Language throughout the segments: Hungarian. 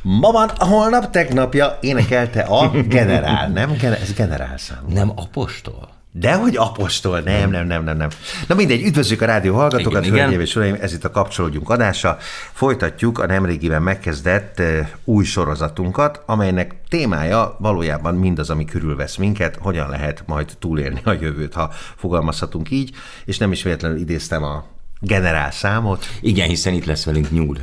Ma van, holnap, tegnapja énekelte a generál. Nem, ez generálszám. Nem apostol? Dehogy apostol, nem. Na mindegy, üdvözlük a rádió hallgatókat, hölgyeim és uraim, ez itt a Kapcsolódjunk adása. Folytatjuk a nemrégiben megkezdett új sorozatunkat, amelynek témája valójában mindaz, ami körülvesz minket, hogyan lehet majd túlélni a jövőt, ha fogalmazhatunk így, és nem is véletlenül idéztem a generálszámot. Igen, hiszen itt lesz velünk Nyúl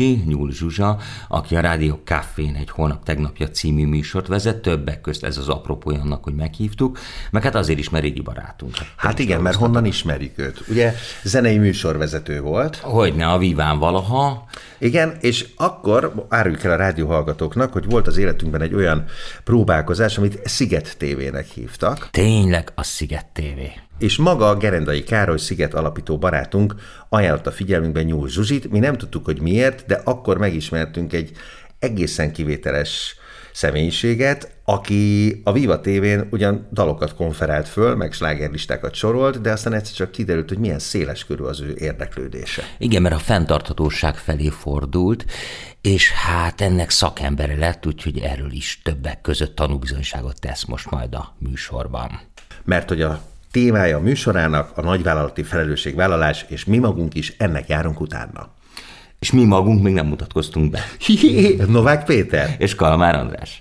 Zsuzsa, aki a Rádió Cafén egy Holnap tegnapja című műsort vezet, többek közt ez az apropója annak, hogy meghívtuk, meg hát azért is, mert régi barátunk. Hát igen, mert honnan ismerjük őt? Ugye zenei műsorvezető volt. Hogyne, a Viván valaha. Igen, és akkor áruljuk el a rádióhallgatóknak, hogy volt az életünkben egy olyan próbálkozás, amit Sziget TV-nek hívtak. Tényleg a Sziget TV. És maga Gerendai Károly Sziget alapító barátunk ajánlotta figyelmünkben Nyúl Zsuzsit. Mi nem tudtuk, hogy miért, de akkor megismertünk egy egészen kivételes személyiséget, aki a Viva TV-n ugyan dalokat konferált föl, meg slágerlistákat sorolt, de aztán egyszer csak kiderült, hogy milyen széleskörű az ő érdeklődése. Igen, mert a fenntarthatóság felé fordult, és hát ennek szakembere lett, úgyhogy erről is többek között tanúbizonyságot tesz most majd a műsorban. Mert hogy a témája a műsorának a nagyvállalati felelősségvállalás, és mi magunk is ennek járunk utána. És mi magunk még nem mutatkoztunk be. Novák Péter. És Kalmár András.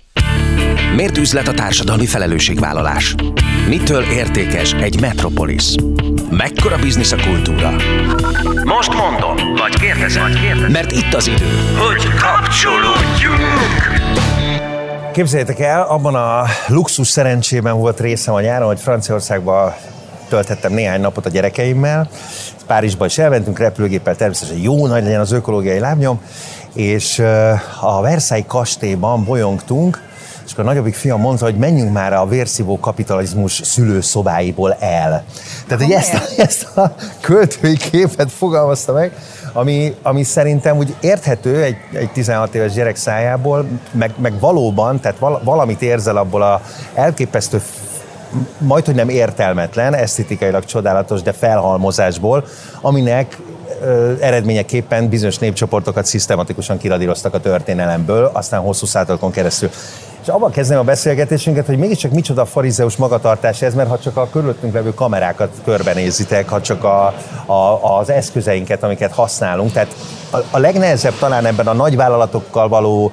Miért üzlet a társadalmi felelősségvállalás? Mitől értékes egy metropolis? Mekkora biznisz a kultúra? Most mondom, vagy kérdezem. Mert itt az idő, hogy kapcsolódjunk! Képzeljétek el, abban a luxus szerencsében volt részem a nyáron, hogy Franciaországban tölthettem néhány napot a gyerekeimmel. Párizsba is elmentünk repülőgéppel, természetesen jó nagy legyen az ökológiai lábnyom, és a Versailles kastélyban bolyongtunk, és akkor a nagyobbik fiam mondta, hogy menjünk már a vérszívó kapitalizmus szülőszobáiból el. Tehát, hogy ezt a költői képet fogalmazta meg, ami szerintem úgy érthető egy 16 éves gyerek szájából, meg valóban, tehát valamit érzel abból a elképesztő, majdhogy nem értelmetlen, esztétikailag csodálatos, de felhalmozásból, aminek eredményeképpen bizonyos népcsoportokat szisztematikusan kiradíroztak a történelemből, aztán hosszú századokon keresztül. És abban kezdem a beszélgetésünket, hogy mégiscsak micsoda farizeus magatartás ez, mert ha csak a körülöttünk levő kamerákat körbenézitek, ha csak az eszközeinket, amiket használunk, tehát a legnehezebb talán ebben a nagyvállalatokkal való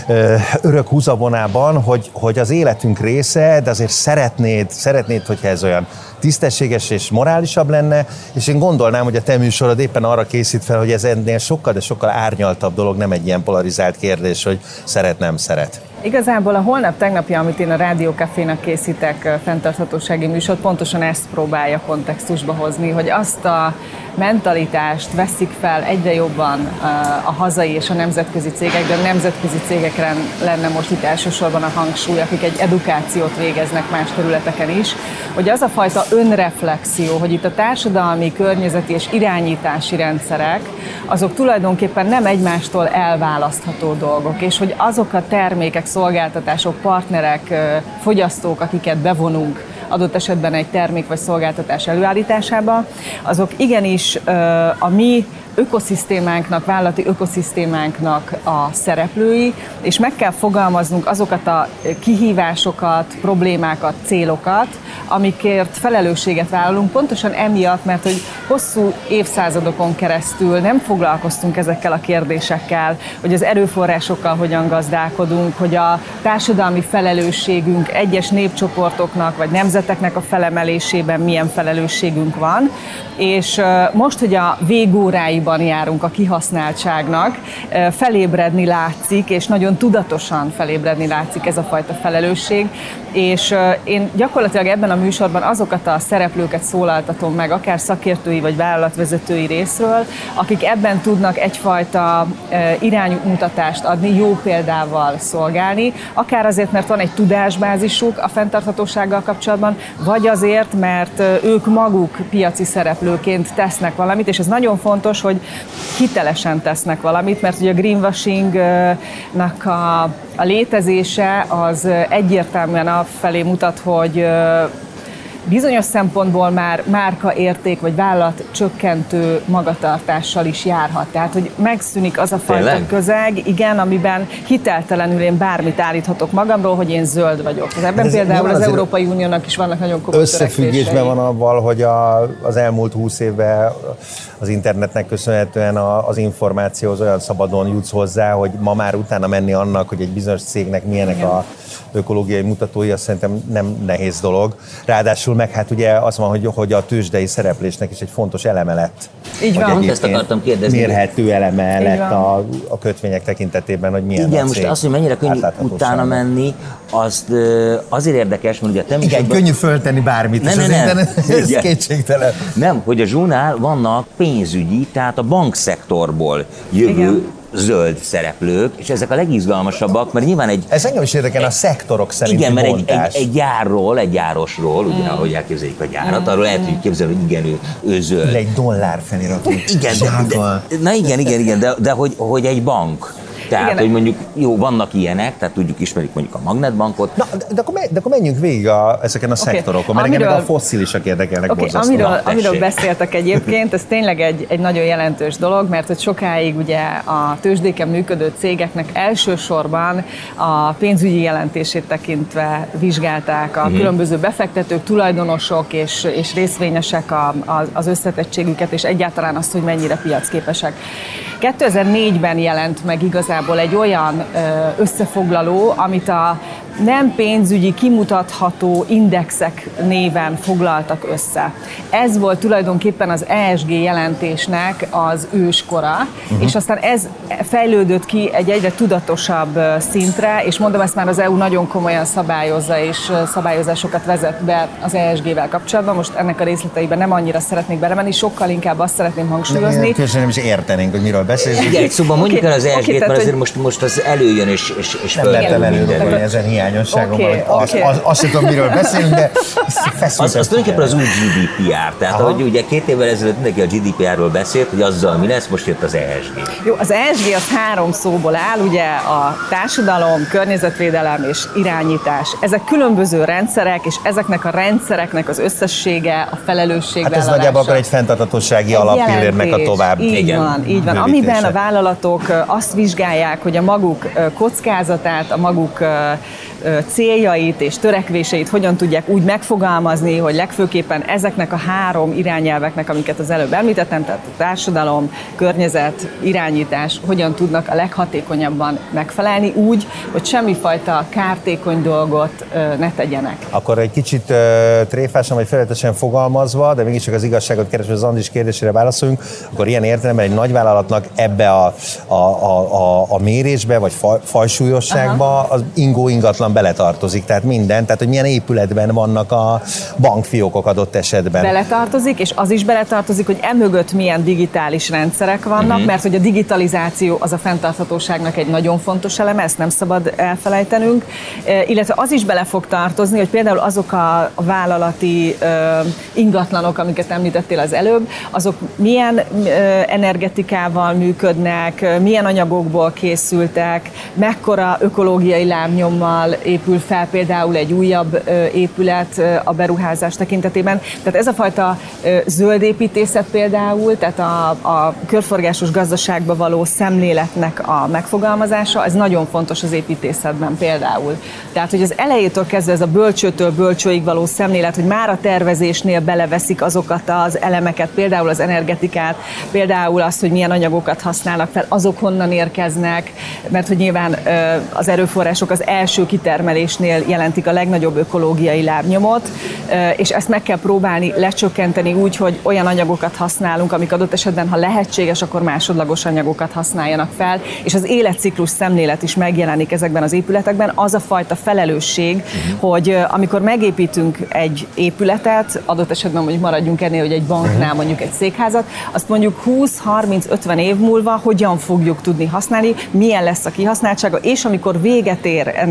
örök húzavonában, hogy az életünk része, de azért szeretnéd, hogyha ez olyan tisztességes és morálisabb lenne, és én gondolnám, hogy a te műsorod éppen arra készít fel, hogy ez ennél sokkal, de sokkal árnyaltabb dolog, nem egy ilyen polarizált kérdés, hogy szeret, nem szeret. Igazából a Holnap tegnapja, amit én a Rádió Cafénak készítek, fenntarthatósági műsor, pontosan ezt próbálja kontextusba hozni, hogy azt a mentalitást veszik fel egyre jobban a hazai és a nemzetközi cégek, de a nemzetközi cégekre lenne most itt elsősorban a hangsúly, akik egy edukációt végeznek más területeken is, hogy az a fajta önreflexió, hogy itt a társadalmi, környezeti és irányítási rendszerek, azok tulajdonképpen nem egymástól elválasztható dolgok, és hogy azok a termékek, szolgáltatások, partnerek, fogyasztók, akiket bevonunk adott esetben egy termék vagy szolgáltatás előállításába, azok igenis a mi ökoszisztémánknak, vállalati ökoszisztémánknak a szereplői, és meg kell fogalmaznunk azokat a kihívásokat, problémákat, célokat, amikért felelősséget vállalunk, pontosan emiatt, mert hogy hosszú évszázadokon keresztül nem foglalkoztunk ezekkel a kérdésekkel, hogy az erőforrásokkal hogyan gazdálkodunk, hogy a társadalmi felelősségünk egyes népcsoportoknak vagy nemzeteknek a felemelésében milyen felelősségünk van, és most, hogy a végóráiban járunk a kihasználtságnak, felébredni látszik, és nagyon tudatosan felébredni látszik ez a fajta felelősség, és én gyakorlatilag ebben a műsorban azokat a szereplőket szólaltatom meg, akár szakértői vagy vállalatvezetői részről, akik ebben tudnak egyfajta iránymutatást adni, jó példával szolgálni, akár azért, mert van egy tudásbázisuk a fenntarthatósággal kapcsolatban, vagy azért, mert ők maguk piaci szereplőként tesznek valamit, és ez nagyon fontos, hogy hitelesen tesznek valamit, mert ugye a greenwashingnak a létezése az egyértelműen afelé mutat, hogy bizonyos szempontból már márkaérték vagy vállalat csökkentő magatartással is járhat. Tehát, hogy megszűnik az a fajta közeg, igen, amiben hiteltelenül én bármit állíthatok magamról, hogy én zöld vagyok. Ebben például az Európai Uniónak is vannak nagyon komoly összefüggésben van avval, hogy az elmúlt 20 évben az internetnek köszönhetően az információhoz olyan szabadon jutsz hozzá, hogy ma már utána menni annak, hogy egy bizonyos cégnek milyenek a ökológiai mutatói, azt szerintem nem nehéz dolog. Ráadásul meg hát ugye az van, hogy a tőzsdei szereplésnek is egy fontos eleme lett. Így van. Ezt akartam kérdezni. Mérhető eleme lett a kötvények tekintetében, hogy milyen igen, a cég. most azt, hogy mennyire könnyű utána menni, azért érdekes, mert ugye te... Igen, könnyű föltenni bármit, ez kétségtelen. Nem, hogy a Zsúnál vannak pénzügyi, tehát a bankszektorból jövő zöld szereplők, és ezek a legizgalmasabbak, mert nyilván ez engem is érdekel a szektorok szerinti igen, mert bontás. egy gyárról, egy gyárosról, ugye, ahogy elképzeljük a gyárat, arról el tudjuk képzelni, hogy igen, ő zöld. Egy dollár feliratú. Igen, de hogy egy bank. Tehát, igen, hogy mondjuk, jó, vannak ilyenek, tehát tudjuk, ismerjük mondjuk a Magnetbankot. Na, de akkor menjünk végig ezeken a szektorokon, mert engem a fosszílisak érdekelnek borzasztóan. Amiről beszéltek egyébként, ez tényleg egy nagyon jelentős dolog, mert hogy sokáig ugye a tőzsdéken működő cégeknek elsősorban a pénzügyi jelentését tekintve vizsgálták a különböző befektetők, tulajdonosok és részvényesek az összetettségüket, és egyáltalán azt, hogy mennyire piacképesek. 2004-ben jelent meg igazából egy olyan összefoglaló, amit a nem pénzügyi, kimutatható indexek néven foglaltak össze. Ez volt tulajdonképpen az ESG jelentésnek az őskora, és aztán ez fejlődött ki egy egyre tudatosabb szintre, és mondom, ezt már az EU nagyon komolyan szabályozza, és szabályozásokat vezet be az ESG-vel kapcsolatban. Most ennek a részleteiben nem annyira szeretnék belemenni, sokkal inkább azt szeretném hangsúlyozni. Közben nem is értenénk, hogy miről beszélünk. Igen, szóval mondjuk el az ESG-t, mert azért most az előjön és nem lehet előrülni ezen hiányosságom, azt sem tudom, miről beszélünk, de az tulajdonképpen az új GDPR. Tehát, ahogy ugye 2 évvel ezelőtt mindenki a GDPR-ról beszélt, hogy azzal mi lesz, most jött az ESG. Jó, az ESG az 3 szóból áll, ugye a társadalom, környezetvédelem és irányítás. Ezek különböző rendszerek, és ezeknek a rendszereknek az összessége, a felelősségvállalása. Hát ez nagyjából akkor egy fenntarthatósági alappillérnek a tovább. Így van. Amiben a vállalatok azt vizsgálják, hogy a maguk kockázatát, a maguk céljait és törekvéseit hogyan tudják úgy megfogalmazni, hogy legfőképpen ezeknek a 3 irányelveknek, amiket az előbb említettem, tehát a társadalom, környezet, irányítás, hogyan tudnak a leghatékonyabban megfelelni úgy, hogy semmifajta kártékony dolgot ne tegyenek. Akkor egy kicsit tréfásan vagy felületesen fogalmazva, de mégiscsak az igazságot keresve az Andris kérdésére válaszoljunk, akkor ilyen értelemben egy nagyvállalatnak ebbe a mérésbe, vagy fajsúlyosságba az ingatlan beletartozik, tehát minden, tehát hogy milyen épületben vannak a bankfiókok adott esetben. Beletartozik, és az is beletartozik, hogy emögött milyen digitális rendszerek vannak, mert hogy a digitalizáció az a fenntarthatóságnak egy nagyon fontos eleme, ezt nem szabad elfelejtenünk, illetve az is bele fog tartozni, hogy például azok a vállalati ingatlanok, amiket említettél az előbb, azok milyen energetikával működnek, milyen anyagokból készültek, mekkora ökológiai lábnyommal épül fel például egy újabb épület a beruházás tekintetében. Tehát ez a fajta zöld építészet például, tehát a körforgásos gazdaságba való szemléletnek a megfogalmazása, ez nagyon fontos az építészetben például. Tehát, hogy az elejétől kezdve ez a bölcsőtől bölcsőig való szemlélet, hogy már a tervezésnél beleveszik azokat az elemeket, például az energetikát, például azt, hogy milyen anyagokat használnak fel, azok honnan érkeznek, mert hogy nyilván az erőforrások az első kitermelésnél jelentik a legnagyobb ökológiai lábnyomot, és ezt meg kell próbálni lecsökkenteni úgy, hogy olyan anyagokat használunk, amik adott esetben, ha lehetséges, akkor másodlagos anyagokat használjanak fel, és az életciklus szemlélet is megjelenik ezekben az épületekben, az a fajta felelősség, hogy amikor megépítünk egy épületet, adott esetben mondjuk maradjunk ennél, hogy egy banknál mondjuk egy székházat, azt mondjuk 20-30-50 év múlva hogyan fogjuk tudni használni, milyen lesz a kihasználtsága, és amikor véget ér ennek az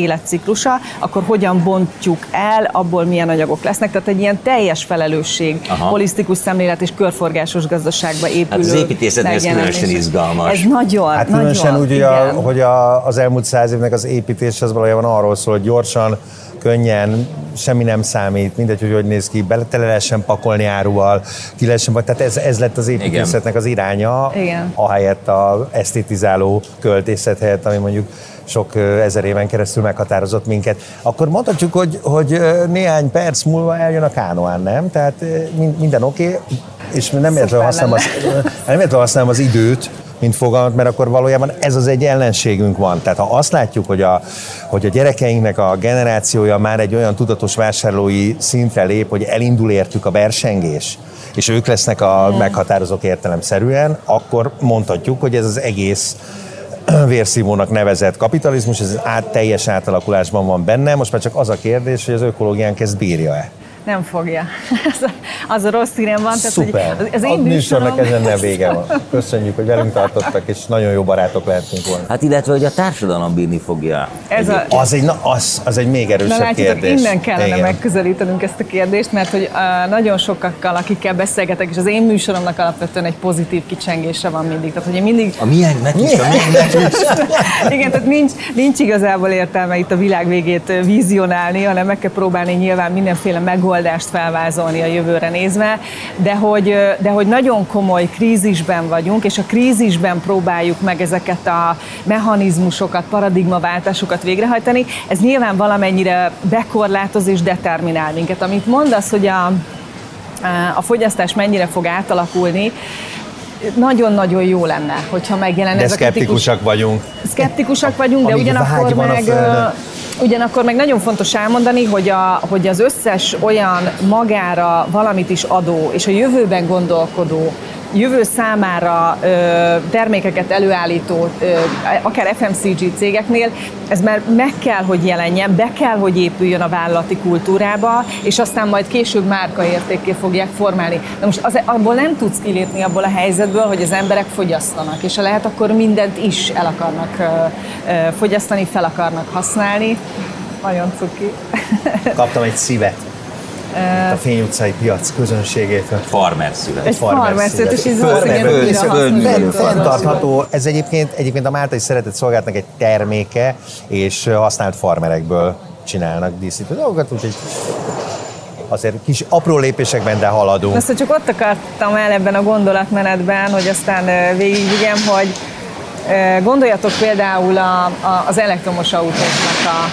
életciklusa, akkor hogyan bontjuk el, abból milyen anyagok lesznek. Tehát egy ilyen teljes felelősség, holisztikus szemlélet és körforgásos gazdaságba épülő. Hát az építészetnél ez különösen izgalmas. Ez nagyon, hát különösen úgy, hogy az elmúlt 100 évnek az építés az valójában arról szól, hogy gyorsan, könnyen, semmi nem számít, mindegy, hogy néz ki, tele lehessen pakolni áruval, ki lehessen, tehát ez lett az építészetnek az iránya, ahelyett a esztétizáló költészet helyett, ami mondjuk sok ezer éven keresztül meghatározott minket. Akkor mondhatjuk, hogy néhány perc múlva eljön a Kánoán, nem? Tehát minden oké, és nem értve használom az időt, mint fogalmat, mert akkor valójában ez az egy ellenségünk van. Tehát ha azt látjuk, hogy a gyerekeinknek a generációja már egy olyan tudatos vásárlói szintre lép, hogy elindul értük a versengés, és ők lesznek a meghatározók értelemszerűen, akkor mondhatjuk, hogy ez az egész vérszívónak nevezett kapitalizmus, ez teljes átalakulásban van benne. Most már csak az a kérdés, hogy az ökológiánk ezt bírja-e? Nem fogja. Az a rossz hírem van. Szuper. Az én műsornak ezennel vége van. Köszönjük, hogy velünk tartottak, és nagyon jó barátok lehetünk volna. Hát illetve, hogy a társadalom bírni fogja. Az egy még erősebb kérdés. Innen kellene megközelítenünk ezt a kérdést, mert hogy nagyon sokakkal, akikkel beszélgetek, és az én műsoromnak alapvetően egy pozitív kicsengése van mindig. Tehát, hogy én mindig... A miénknek is. Igen, tehát nincs igazából értelme itt a világ végét vizionálni, hanem meg kell próbálni nyilván mindenféle megoldást felvázolni a jövőre nézve, de hogy nagyon komoly krízisben vagyunk, és a krízisben próbáljuk meg ezeket a mechanizmusokat, paradigmaváltásokat végrehajtani. Ez nyilván valamennyire bekorlátoz és determinál minket. Amit mondasz, hogy a fogyasztás mennyire fog átalakulni, nagyon-nagyon jó lenne, hogyha megjelenne ez a szkeptikusak vagyunk. Szkeptikusak vagyunk, de ugyanakkor meg nagyon fontos elmondani, hogy az összes olyan magára valamit is adó, és a jövőben gondolkodó, jövő számára termékeket előállító, akár FMCG cégeknél, ez már meg kell, hogy jelenjen, be kell, hogy épüljön a vállalati kultúrába, és aztán majd később márkaértékké fogják formálni. De most abból nem tudsz kilépni abból a helyzetből, hogy az emberek fogyasztanak, és ha lehet, akkor mindent is el akarnak fogyasztani, fel akarnak használni. Nagyon cuki. Kaptam egy szívet. A Fény utcai piac közönségétől. Farmer szület. Egy farmer szület, és ez fenntartható. Ez egyébként a Máltai Szeretett Szolgálatnak egy terméke, és használt farmerekből csinálnak díszítő dolgokat, úgyhogy azért kis apró lépésekben, de haladunk. Azt csak ott akartam el ebben a gondolatmenetben, hogy aztán végigvigyem, hogy gondoljatok például az elektromos autóknak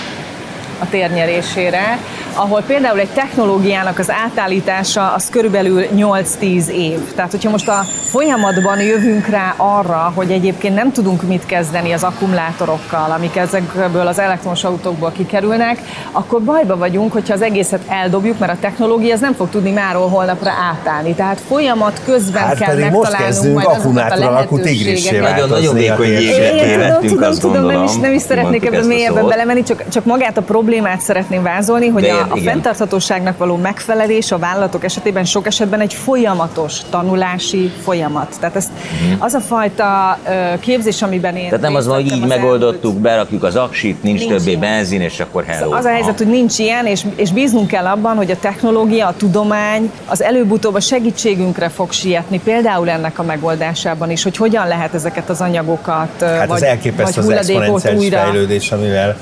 a térnyerésére, ahol például egy technológiának az átállítása az körülbelül 8-10 év. Tehát, hogyha most a folyamatban jövünk rá arra, hogy egyébként nem tudunk mit kezdeni az akkumulátorokkal, amik ezekből az elektromos autókból kikerülnek, akkor bajba vagyunk, hogyha az egészet eldobjuk, mert a technológia az nem fog tudni máról holnapra átállni. Tehát folyamat közben kell megtalálnunk majd azokat a lehetőségeket. Nagyon vékony jégre vettünk, azt gondolom. Nem is szeretnék ebben mélyebben belemenni, csak magát a problémát szeretném vázolni, hogy a fenntarthatóságnak való megfelelés a vállalatok esetében sok esetben egy folyamatos tanulási folyamat. Tehát az a fajta képzés, amiben én... Tehát nem az van, hogy így megoldottuk, berakjuk az aksit, nincs többé benzin, és akkor hello. Az a helyzet, hogy nincs ilyen, és bíznunk kell abban, hogy a technológia, a tudomány az előbb-utóbb a segítségünkre fog sietni, például ennek a megoldásában is, hogy hogyan lehet ezeket az anyagokat, hát vagy az elképesztő az exponenciális fejlődés, amivel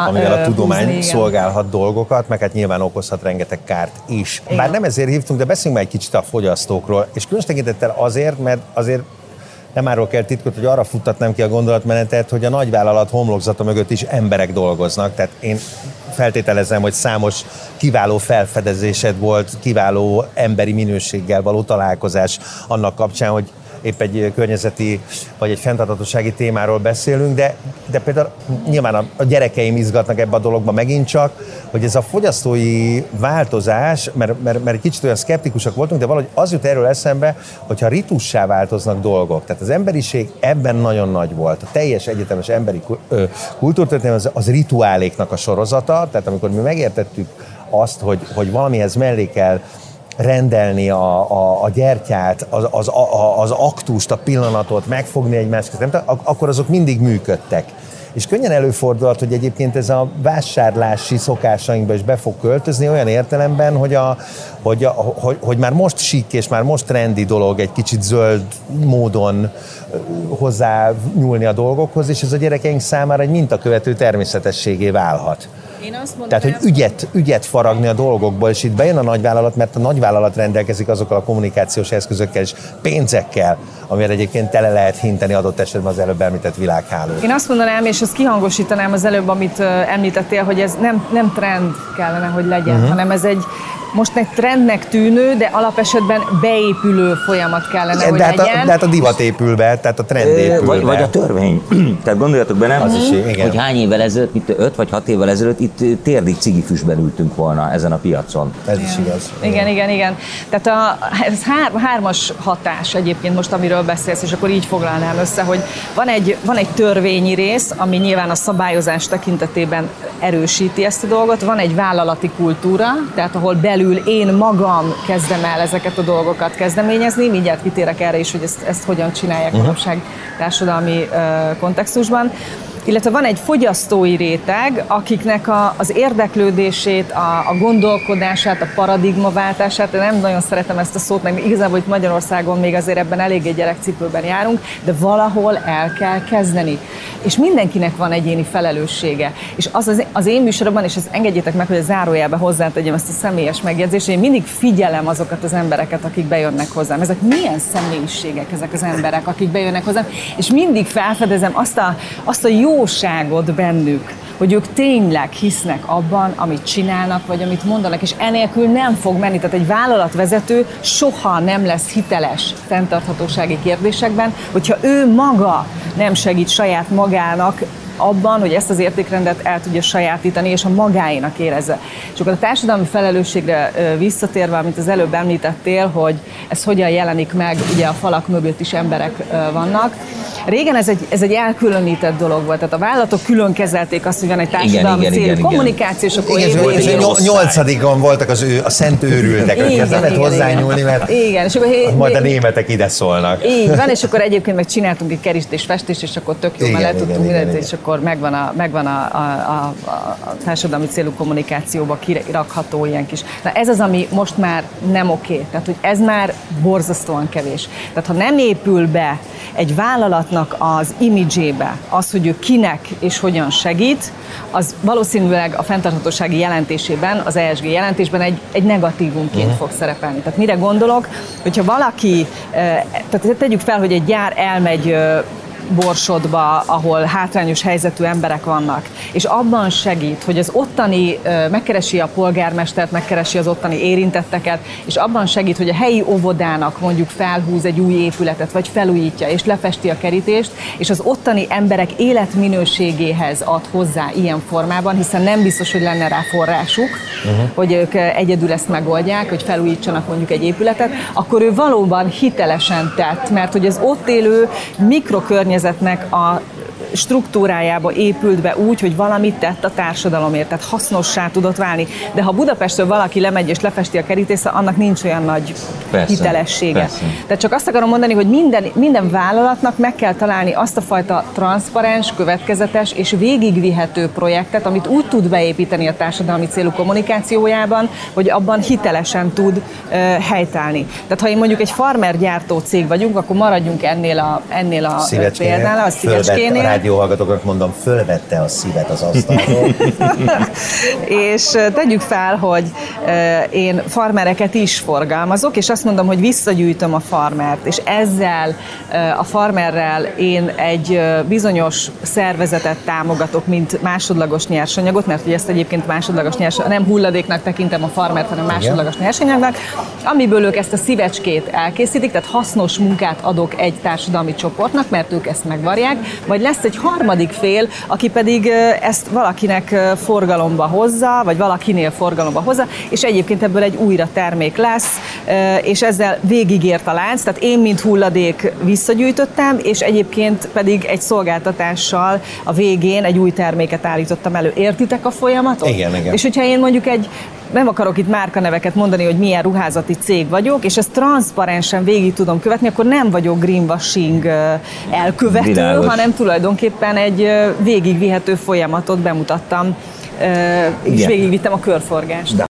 a tudomány szolgálhat dolgokat, meg hát nyilván okozhat rengeteg kárt is. Bár nem ezért hívtunk, de beszéljünk már egy kicsit a fogyasztókról, és különös tekintettel azért, mert azért nem árul kell titkot, hogy arra futtatnám ki a gondolatmenetet, hogy a nagyvállalat homlokzata mögött is emberek dolgoznak, tehát én feltételezem, hogy számos kiváló felfedezésed volt, kiváló emberi minőséggel való találkozás annak kapcsán, hogy épp egy környezeti vagy egy fenntarthatósági témáról beszélünk, de például nyilván a gyerekeim izgatnak ebbe a dologba megint csak, hogy ez a fogyasztói változás, mert kicsit olyan szkeptikusak voltunk, de valahogy az jut erről eszembe, hogyha ritussá változnak dolgok. Tehát az emberiség ebben nagyon nagy volt. A teljes egyetemes emberi kultúrtörténelem az rituáléknak a sorozata, tehát amikor mi megértettük azt, hogy valamihez mellé kell rendelni a gyertyát, az aktust, a pillanatot, megfogni egymás között, akkor azok mindig működtek. és könnyen előfordulhat, hogy egyébként ez a vásárlási szokásainkba is be fog költözni olyan értelemben, hogy már most sík és már most trendi dolog egy kicsit zöld módon hozzá nyúlni a dolgokhoz, és ez a gyerekeink számára egy mintakövető természetességé válhat. Tehát, hogy ügyet faragni a dolgokból, és itt bejön a nagyvállalat, mert a nagyvállalat rendelkezik azokkal a kommunikációs eszközökkel és pénzekkel, amivel egyébként tele lehet hinteni adott esetben az előbb említett világhálót. Én azt mondanám, és ezt kihangosítanám az előbb, amit említettél, hogy ez nem trend kellene, hogy legyen, hanem ez most egy trendnek tűnő, de alapesetben beépülő folyamat kellene, hogy legyen. De hát a divat épül be, tehát a trend épül be. Vagy a törvény. Tehát gondoljatok be, nem? Az is, igen. Hogy hány évvel ezelőtt, 5 vagy 6 évvel ezelőtt itt térdig cigifüstben ültünk volna ezen a piacon. Ez is igaz. Igen. Tehát ez hármas hatás egyébként most, amiről beszélsz, és akkor így foglalnám össze, hogy van egy törvényi rész, ami nyilván a szabályozás tekintetében erősíti ezt a dolgot, van egy vállalati kultúra, tehát ahol belül én magam kezdem el ezeket a dolgokat kezdeményezni, mindjárt kitérek erre is, hogy ezt hogyan csinálják manapság társadalmi kontextusban. Illetve van egy fogyasztói réteg, akiknek az érdeklődését, a gondolkodását, a paradigmaváltását, nem nagyon szeretem ezt a szót, meg igazából itt Magyarországon még azért ebben eléggé gyerekcipőben járunk, de valahol el kell kezdeni. És mindenkinek van egyéni felelőssége. És az én műsoromban, és ezt engedjétek meg, hogy a zárójelbe hozzátegyem ezt a személyes megjegyzést, én mindig figyelem azokat az embereket, akik bejönnek hozzám. Ezek milyen személyiségek ezek az emberek, akik bejönnek hozzám, és mindig felfedezem azt a jóságot bennük, hogy ők tényleg hisznek abban, amit csinálnak, vagy amit mondanak, és enélkül nem fog menni. Tehát egy vállalatvezető soha nem lesz hiteles fenntarthatósági kérdésekben, hogyha ő maga nem segít saját magának abban, hogy ezt az értékrendet el tudja sajátítani, és a magáénak érezze. És akkor a társadalmi felelősségre visszatérve, amit az előbb említettél, hogy ez hogyan jelenik meg, ugye a falak mögött is emberek vannak. Régen ez egy elkülönített dolog volt, tehát a vállalatok külön kezelték azt, hogy van egy társadalmi célú kommunikáció, és akkor nyolcadikon voltak a szent őrültek, akikhez nem lehet hozzányúlni, mert és akkor majd a németek ide szólnak. Így van, és akkor egyébként meg csináltunk egy kerítés, festés, és akkor tök jó, mert le tudtunk mindent, és akkor megvan a társadalmi célú kommunikációba kirakható ilyen kis. Na ez az, ami most már nem oké, tehát hogy ez már borzasztóan kevés. Tehát ha nem épül be egy vállalatnak az imidzsébe az, hogy ő kinek és hogyan segít, az valószínűleg a fenntarthatósági jelentésében, az ESG jelentésben egy negatívumként fog szerepelni. Tehát mire gondolok, hogyha valaki, tehát tegyük fel, hogy egy gyár elmegy Borsodba, ahol hátrányos helyzetű emberek vannak, és abban segít, hogy az ottani megkeresi a polgármestert, megkeresi az ottani érintetteket, és abban segít, hogy a helyi óvodának mondjuk felhúz egy új épületet, vagy felújítja, és lefesti a kerítést, és az ottani emberek életminőségéhez ad hozzá ilyen formában, hiszen nem biztos, hogy lenne rá forrásuk, hogy ők egyedül ezt megoldják, hogy felújítsanak mondjuk egy épületet, akkor ő valóban hitelesen tett, mert hogy az ott élő mikrokörnyezetnek a struktúrájába épült be úgy, hogy valamit tett a társadalomért, tehát hasznossá tudott válni. De ha Budapestről valaki lemegy és lefesti a kerítésre, annak nincs olyan nagy hitelessége. Persze. Tehát csak azt akarom mondani, hogy minden vállalatnak meg kell találni azt a fajta transzparens, következetes és végigvihető projektet, amit úgy tud beépíteni a társadalmi célú kommunikációjában, hogy abban hitelesen tud helytállni. Tehát ha én mondjuk egy farmergyártó cég vagyunk, akkor maradjunk ennél a példánál, a Szívecskénél. Rádióhallgatóknak mondom, fölvette a szívet az asztalról. És tegyük fel, hogy én farmereket is forgalmazok, és azt mondom, hogy visszagyűjtöm a farmert, és ezzel a farmerrel én egy bizonyos szervezetet támogatok, mint másodlagos nyersanyagot, mert ugye ezt egyébként másodlagos nyersanyag, nem hulladéknak tekintem a farmert, hanem másodlagos nyersanyagnak, amiből ők ezt a szívecskét elkészítik, tehát hasznos munkát adok egy társadalmi csoportnak, mert ők ezt megvarják, vagy lesz egy harmadik fél, aki pedig ezt valakinek forgalomba hozza, vagy valakinél forgalomba hozza, és egyébként ebből egy újra termék lesz, és ezzel végigért a lánc, tehát én, mint hulladék visszagyűjtöttem, és egyébként pedig egy szolgáltatással a végén egy új terméket állítottam elő. Értitek a folyamatot? Igen. És hogyha én mondjuk egy nem akarok itt márkaneveket mondani, hogy milyen ruházati cég vagyok, és ezt transzparensen végig tudom követni, akkor nem vagyok greenwashing elkövető, Világos. hanem tulajdonképpen egy végigvihető folyamatot bemutattam, és végigvittem a körforgást.